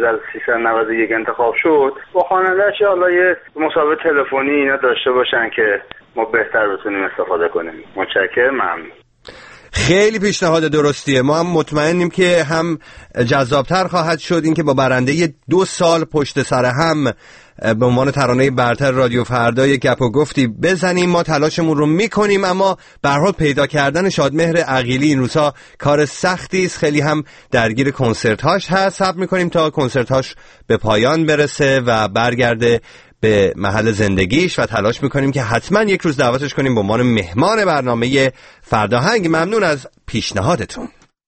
1391 انتخاب شد با خواننده‌اش حالا یه مسابقه تلفنی اینا داشته باشن که ما بهتر بتونیم استفاده کنیم. متشکرم. ممنون. خیلی پیشنهاد درستیه. ما هم مطمئنیم که هم جذابتر خواهد شد این که با برنده 2 سال پشت سر هم به عنوان ترانه برتر رادیو فردا یک گپ و گفتی بزنیم. ما تلاشمون رو میکنیم اما به هر حال پیدا کردن شادمهر عقیلی این روزها کار سختی است. خیلی هم درگیر کنسرت هاش هست. صبر میکنیم تا کنسرت هاش به پایان برسه و برگرده به محل زندگیش و تلاش میکنیم که حتما یک روز دعوتش کنیم به عنوان مهمان برنامه فرداهنگ. ممنون از پیشنهادتون.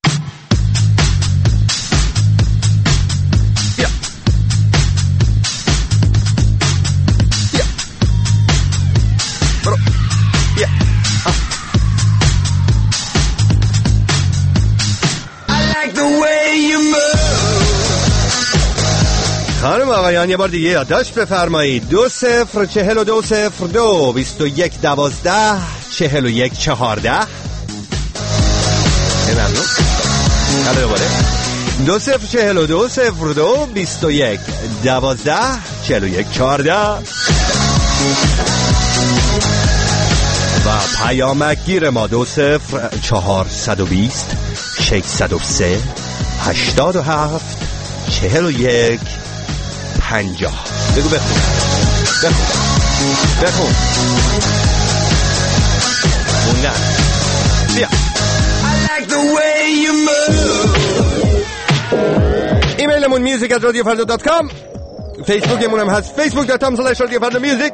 خانم آقایان یه بار دیگه یادداشت بفرمایید. 2042022112 41 14. ممنون. حالا دوباره 2042 02 21 12 41 14 و پیامکگیر ما 20420 603 87 41 50. بگو بخون موندن بیا. ایمیلمون music@radiofarda.com. فیسبوکمون هم هست facebook.com/radiofardamusic.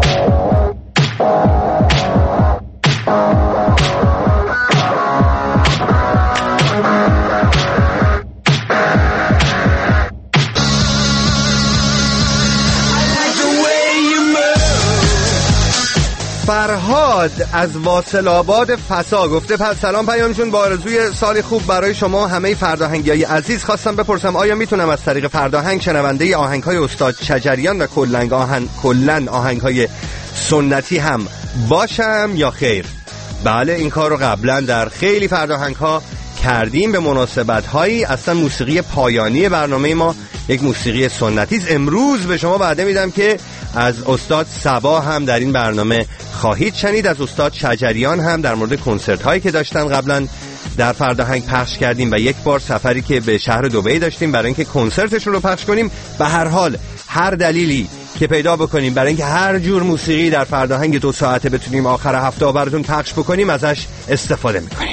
فرهاد از واصل آباد فسا گفته سلام پیامشون، با آرزوی سالی خوب برای شما همه فرداهنگیای عزیز خواستم بپرسم آیا میتونم از طریق فرداهنگ شنونده آهنگ‌های استاد شجریان و کلاً آهنگ‌های سنتی هم باشم یا خیر؟ بله، این کار رو قبلا در خیلی فرداهنگ‌ها کردیم به مناسبت‌هایی. اصلا موسیقی پایانی برنامه ما یک موسیقی سنتی است. امروز به شما وعده میدم که از استاد صبا هم در این برنامه خواهید شنید، از استاد شجریان هم در مورد کنسرت هایی که داشتن قبلا در فرداهنگ پخش کردیم و یک بار سفری که به شهر دبی داشتیم برای اینکه کنسرتشون رو پخش کنیم. به هر حال هر دلیلی که پیدا بکنیم برای اینکه هر جور موسیقی در فرداهنگ 2 ساعته بتونیم آخر هفته براتون پخش بکنیم ازش استفاده میکنیم.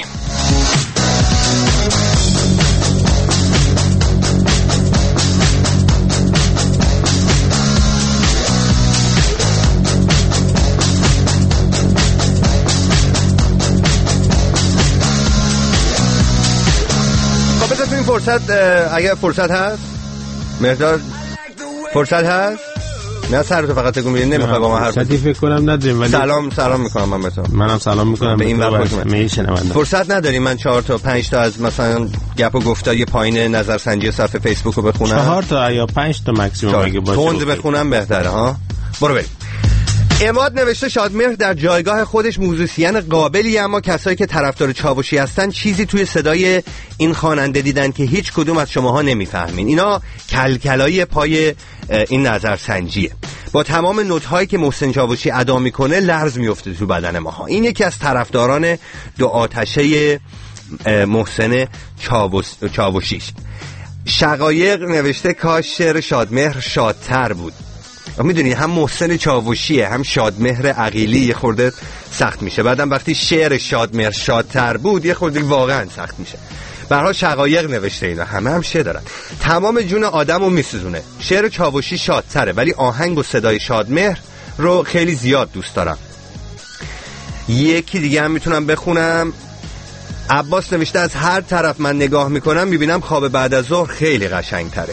فرصت اگه فرصت هست مقدار فرصت هست نه سرتو فقط تکون میدین نمیخوای با ما حرف بزنی. فکر کنم نداریم ولی سلام میکنم من به تو. منم سلام میکنم به این وقت میشنونم. فرصت نداریم من 4 تا 5 تا از مثلا گپ و گفتای پایین نظرسنجی صفحه فیسبوک رو بخونم. 4 تا یا 5 تا ماکسیمم اگه باشه تند بخونم بهتره ها. برو بریم. اماد نوشته شادمهر در جایگاه خودش موزیسین قابلی، اما کسایی که طرفدار چاوشی هستن چیزی توی صدای این خواننده دیدن که هیچ کدوم از شماها نمیفهمین. اینا کلکلای پای این نظرسنجیه. با تمام نوت‌هایی که محسن چاوشی ادا میکنه لرز میفته تو بدن ماها. این یکی از طرفداران 2 آتشه محسن چاوشی است. شقایق نوشته کاش شعر شادمهر شادتر بود. میدونی هم محسن چاوشیه هم شادمهر عقیلی یه خورده سخت میشه. بعدم وقتی شعر شادمهر شادتر بود یه خورده واقعا سخت میشه. به هر حال شقایق نوشته اینا همه هم شعر دارن. تمام جون آدمو میسوزونه. شعر چاوشی شادتره ولی آهنگ و صدای شادمهر رو خیلی زیاد دوست دارم. یکی دیگه هم میتونم بخونم. عباس نوشته از هر طرف من نگاه میکنم میبینم خواب بعد از ظهر خیلی قشنگ تره.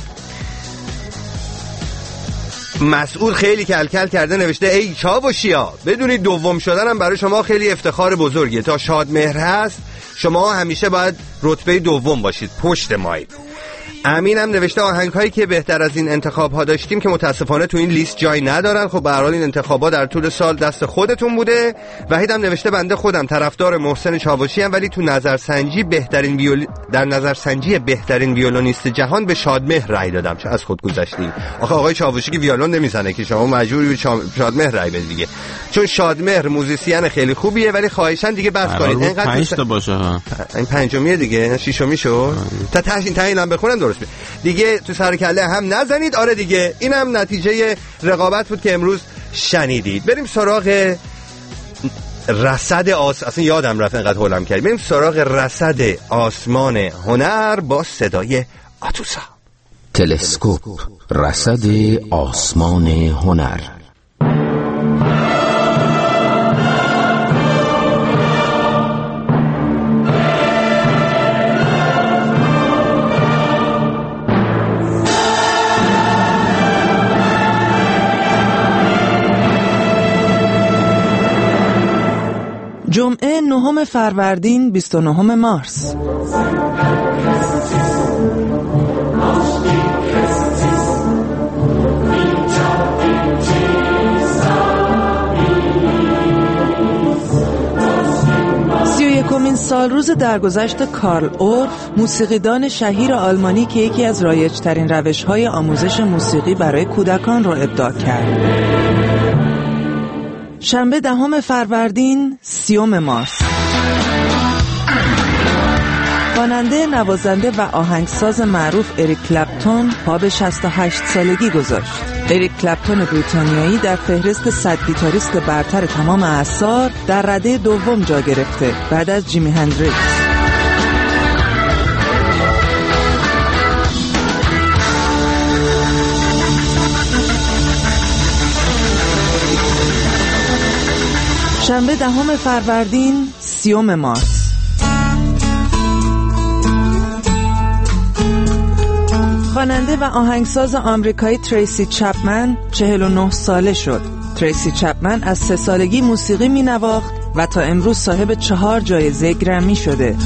مسعود خیلی کلکل کرده نوشته ای چاوشیا بدونید دوم شدنم برای شما خیلی افتخار بزرگیه. تا شادمهر هست شما همیشه باید رتبه دوم باشید، پشت مایید. امین هم نوشته آهنگ‌هایی که بهتر از این انتخاب‌ها داشتیم که متاسفانه تو این لیست جای ندارن. خب به هر حال این انتخاب‌ها در طول سال دست خودتون بوده. وحید هم نوشته بنده خودم طرفدار محسن چاوشی ام ولی تو نظرسنجی در نظرسنجی بهترین ویولونیست جهان به شادمهر رأی دادم. چه از خود گذشتیم. آخه آقای چاوشی که ویولون نمیزنه که شما مجبوری به شادمهر رأی بدید دیگه. چون شادمهر موزیسین خیلی خوبیه ولی خواهشاً دیگه بس کنید. اینقدر 5 تا باشه ها. این پنجمیه دیگه، ششمی شد. تا تاشین بخونن درست دیگه تو سر کله هم نزنید. آره دیگه اینم نتیجه رقابت بود که امروز شنیدید. بریم سراغ رصد اصلا یادم رفت اینقدر هولم کرد. بریم سراغ رصد آسمان هنر با صدای آتوسا. تلسکوپ، رصد آسمان هنر. جمعه 9 فروردین 29 مارس. این سال روز درگذشت کارل اورف، موسیقیدان شهیر آلمانی که یکی از رایج‌ترین روش‌های آموزش موسیقی برای کودکان را ابداع کرد. شنبه 10 فروردین 30 مارس. خواننده، نوازنده و آهنگساز معروف اریک کلپتون پا به 68 سالگی گذاشت. اریک کلپتون بریتانیایی در فهرست 100 گیتاریست برتر تمام اعصار در رده دوم جا گرفته بعد از جیمی هندریکس. شنبه 10 فروردین 30 مارس. خواننده و آهنگساز آمریکایی تریسی چپمن 49 ساله شد. تریسی چپمن از 3 سالگی موسیقی می نواخت و تا امروز صاحب 4 جایزه گرمی شده.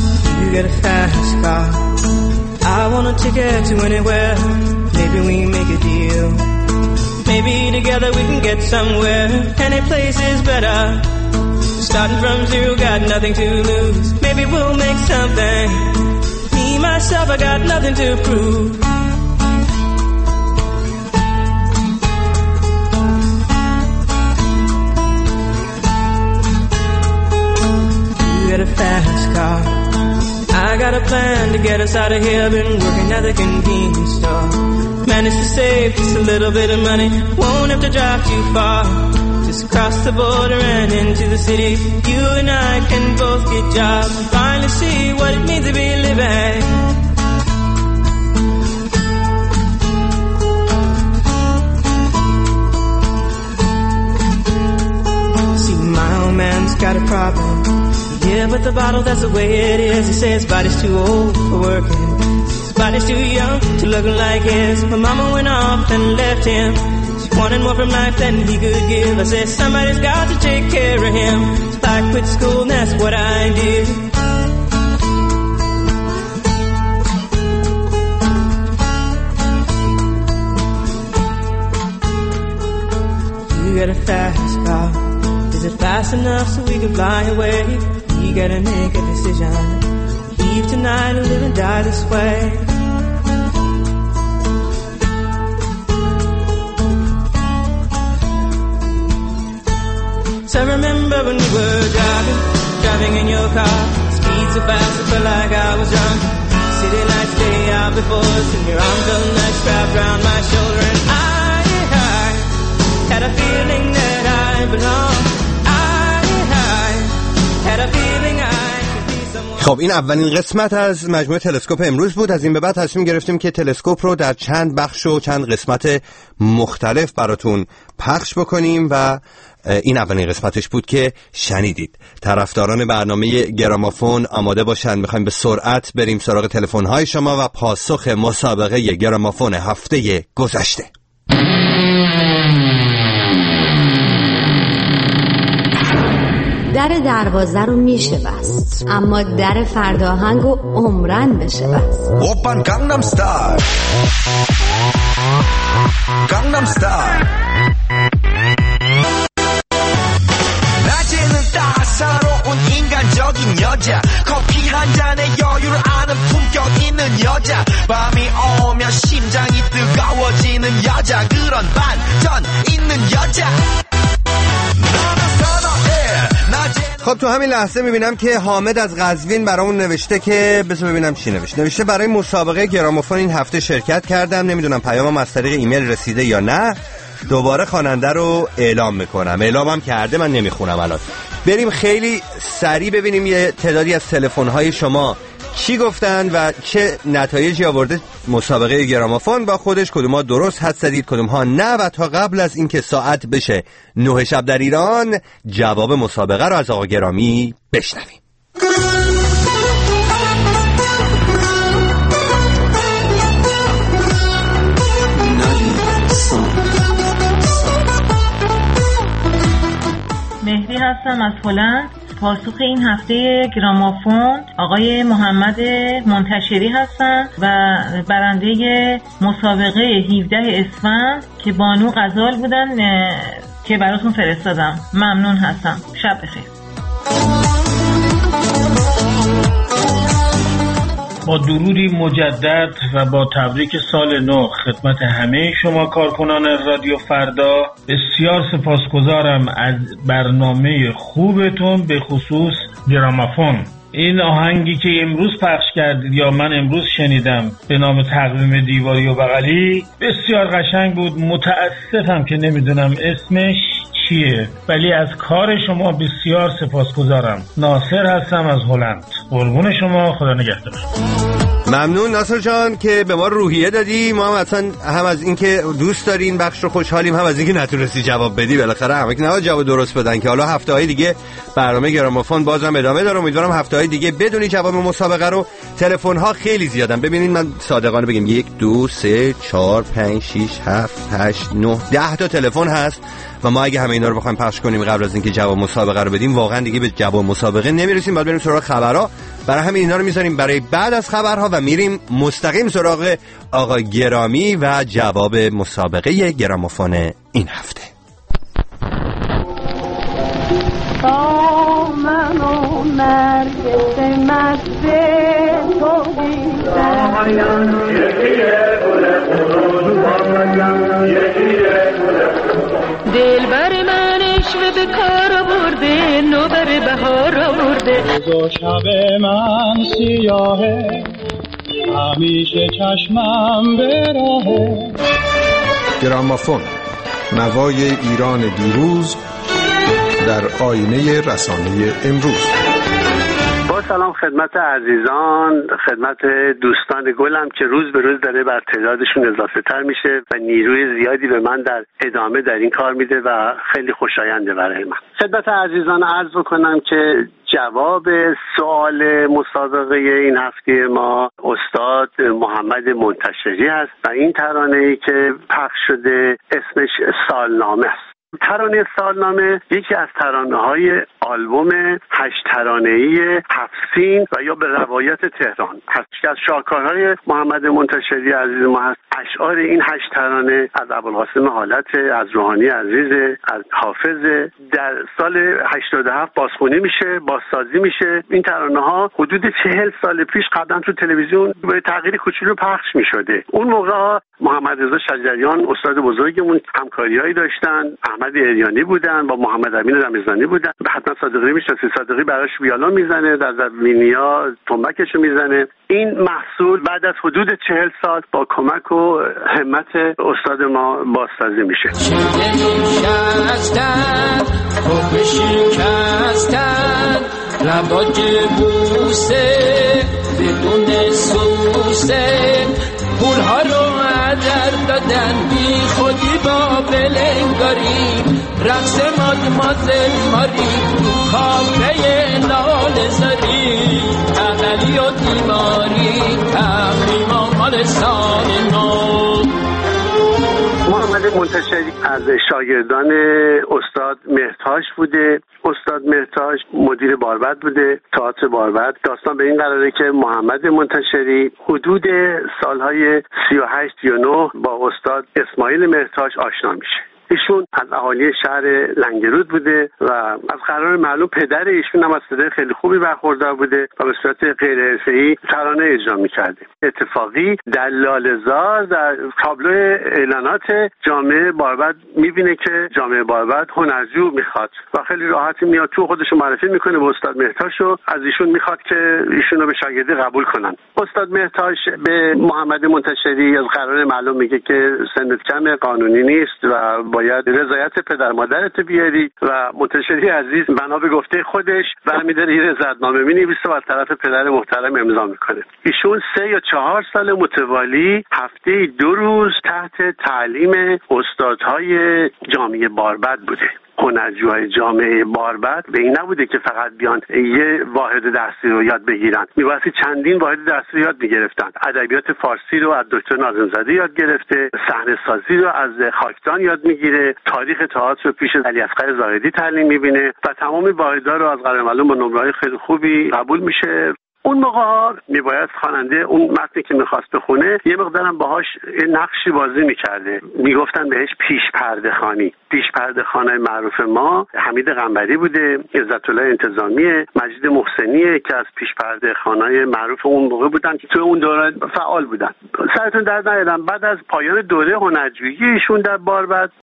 Get a fast car. I got a plan to get us out of here. Been working at the convenience store. Managed to save just a little bit of money. Won't have to drive too far. Just cross the border and into the city. You and I can both get jobs. Finally see what it means to be living. See, my old man's got a problem. Yeah, but the bottle, that's the way it is. He says his body's too old for working. His body's too young to look like his. My mama went off and left him. She wanted more from life than he could give. I said, somebody's got to take care of him. So I quit school and that's what I did. You got a fast car. Is it fast enough so we can fly away? You gotta make a decision. Leave tonight or live and die this way. So I remember when we were driving in your car. Speed so fast I felt like I was drunk. City lights day out before us and your arm felt nice wrapped around my shoulder. And I had a feeling that I belonged. خب این اولین قسمت از مجموعه تلسکوپ امروز بود. از این به بعد تصمیم گرفتیم که تلسکوپ رو در چند بخش و چند قسمت مختلف براتون پخش بکنیم و این اولین قسمتش بود که شنیدید. طرفداران برنامه گرامافون آماده باشن، میخوایم به سرعت بریم سراغ تلفن‌های شما و پاسخ مسابقه گرامافون هفته گذشته. در دروازه رو میشه بست، اما در فرداهنگ رو عمرن بشه بست. اوپن گانگنام استایل، گانگنام استایل. 낮에는 따사로운 인간적인 여자, 커피 한 잔에 여유를 아는 품격 있는 여자, 밤이 오면 심장이 뜨거워지는 여자, 그런 반전 있는 여자. خب تو همین لحظه میبینم که حامد از قزوین برامون نوشته که بذار ببینم چی نوشته برای مسابقه گرامافون این هفته شرکت کردم، نمیدونم پیامم از طریق ایمیل رسیده یا نه. دوباره خواننده رو اعلام میکنم، اعلامم کرده، من نمیخونم الان. بریم خیلی سریع ببینیم یه تعدادی از تلفن‌های شما چی گفتن و چه نتایجی آورده مسابقه گرامافون با خودش. کدوم‌ها درست حد زدید، کدوم‌ها نه. و تا قبل از اینکه ساعت بشه 9 شب در ایران جواب مسابقه رو از آقا گرامی بشنویم. مهدی هستم از هلند. پاسخ این هفته گرامافون آقای محمد منتشری هستن و برنده مسابقه 17 اسفند که بانو غزال بودن که براتون فرستادم. ممنون هستم. شب بخیر. با درودی مجدد و با تبریک سال نو خدمت همه شما کارکنان رادیو فردا. بسیار سپاسگزارم از برنامه خوبتون، به خصوص گرامافون. این آهنگی که امروز پخش کردید یا من امروز شنیدم به نام تقویم دیواری و بغلی بسیار قشنگ بود. متاسفم که نمیدونم اسمش چیه، ولی از کار شما بسیار سپاسگزارم. ناصر هستم از هلند. قربون شما، خدا نگهدار. ممنون ناصر جان که به ما روحیه دادی. ما هم اصلا هم از اینکه دوست دارین بخش رو خوشحالیم، هم از اینکه نتونستی جواب بدی. بالاخره همه که نباید جواب درست بدن که. حالا هفته‌های دیگه برنامه گرامافون بازم ادامه داره. امیدوارم هفته‌های دیگه بدونی جواب مسابقه رو. تلفن‌ها خیلی زیادن. ببینید من صادقانه بگم 1 2 3 4 5 6 7 8 9 10 تا تلفن هست و ما اگه همه اینا رو بخوایم پخش کنیم قبل از اینکه جواب مسابقه رو بدیم واقعا دیگه به جواب مسابقه نمیرسیم. بعد بریم سراغ خبرها. برای همین اینا رو میذاریم برای بعد از خبرها و میریم مستقیم سراغ آقای گرامی و جواب مسابقه گرامافون این هفته. من و نرگس مست تو دلبر من عشق به کار برده، نوبر بهار آورده. روز شب من سیاهه، همیشه چشمم به راهه. گرامافون، نوای ایران دیروز در آینه رسانه امروز. با سلام خدمت عزیزان، خدمت دوستان گلم که روز به روز داره بر تعدادشون اضافه تر میشه و نیروی زیادی به من در ادامه در این کار میده و خیلی خوشاینده برای من. خدمت عزیزان عرض بکنم که جواب سوال مسابقه این هفته ما استاد محمد منتشری هست و این ترانه‌ای که پخش شده اسمش سالنامه است. ترانه سالنامه یکی از ترانه‌های آلبوم 8 ترانه‌ای هفت‌سین و یا به روایت تهران هست که از شاهکارهای محمد منتشری عزیز ما هست. اشعار این 8 ترانه از ابوالقاسم حالت، از روحانی عزیز، از حافظ در سال 87 بازخوانی میشه، بازسازی میشه. این ترانه‌ها حدود 40 سال پیش قبلا تو تلویزیون به تغییر کوچولو پخش میشده. اون موقع محمد رضا شجریان استاد بزرگمون همکاریایی داشتن، احمد اریانی بودن، با محمد امین رمضانی بودن. حتما صادقی میشناسی، صادقی براش ویولون میزنه، در زمینیا تنبکشو میزنه. این محصول بعد از حدود 40 سال با کمک و همت استاد ما بازسازی میشه. لباج بوسه بدون سوسه پولها رو عدر دادن بی خودی با بلنگاری رقص مادمازل ماری تو کافه لال زاری تقلی و دیماری تقریم مال سال نو. محمد منتشری از شاگردان استاد مهرتاش بوده. استاد مهرتاش مدیر باربد بوده، تئاتر باربد. داستان به این قراره که محمد منتشری حدود سالهای 38-39 با استاد اسماعیل مهرتاش آشنا میشه. ایشون از اهالی شهر لنگرود بوده و از قرار معلوم پدر ایشون هم از صدای خیلی خوبی برخوردار بوده و به صورت غیر حرفه‌ای ترانه اجرا می‌کرده. اتفاقی در لاله‌زار در تابلو اعلانات جامعه باربد می‌بینه که جامعه باربد هنرجو می‌خواد و خیلی راحت میاد تو خودش معرفی می‌کنه به استاد مهرتاش و از ایشون می‌خواد که ایشونو به شاگردی قبول کنن. استاد مهرتاش به محمد منتشری از قرار معلوم میگه که سنت کم، قانونی نیست و باید رضایت پدر مادرت بیاری و منتشری عزیز بنا به گفته خودش برمی‌داره یه رضایتنامه می‌نویسه و از طرف پدر محترم امضا می‌کنه. ایشون 3 یا 4 سال متوالی هفته 2 روز تحت تعلیم استادهای جامعه باربد بوده. هنرجوهای جامعه باربد به این نبوده که فقط بیان یه واحد درسی رو یاد بگیرن، می‌بایستی چندین واحد درسی رو یاد می‌گرفتن. ادبیات فارسی رو از دکتر ناظم‌زاده یاد گرفته، صحنه سازی رو از خاکدان یاد می‌گیره، تاریخ تئاتر رو پیش علی اصغر زاهدی تعلیم می‌بینه و تمام واحدها رو از قرار معلوم با نمره‌های خیلی خوبی قبول میشه. اون موقع میباید خواننده اون متنی که میخواست بخونه یه مقدارم باهاش نقشی بازی میکرده، میگفتن بهش پیش پرده خوانی. پیش پرده خوانای معروف ما حمید قنبری بوده، عزت الله انتظامیه، مجید محسنیه که از پیش پرده خوانای معروف اون موقع بودن که تو اون دوره فعال بودن. سرتون درد نیارم، بعد از پایان دوره هنرجویی ایشون در باربد